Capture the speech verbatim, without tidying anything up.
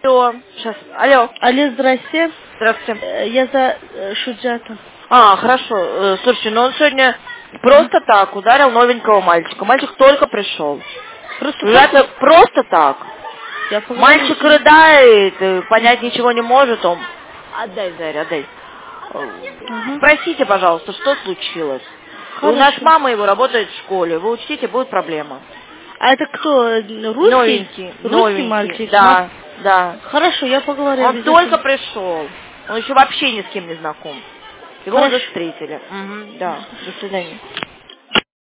Алло, сейчас, алло. Алло, здрасте. Здравствуйте. Э, Я за э, Шуджатом. А, хорошо. Э, Слушайте, ну он сегодня просто так ударил новенького мальчика. Мальчик только пришел. Просто Ребята, просто так. Я поговорю Мальчик с ним. рыдает, э, понять ничего не может. Он... Отдай, Заря, отдай. Ага. Спросите, пожалуйста, что случилось. У Хорошо. нас мама его работает в школе. Вы учтите, будет проблема. А это кто? Русский? Новенький. Русский новенький. мальчик? Да, да. Хорошо, я поговорю. Он обязательно. только пришел. Он еще вообще ни с кем не знаком. Его Хорошо. уже встретили. Угу, да. До свидания.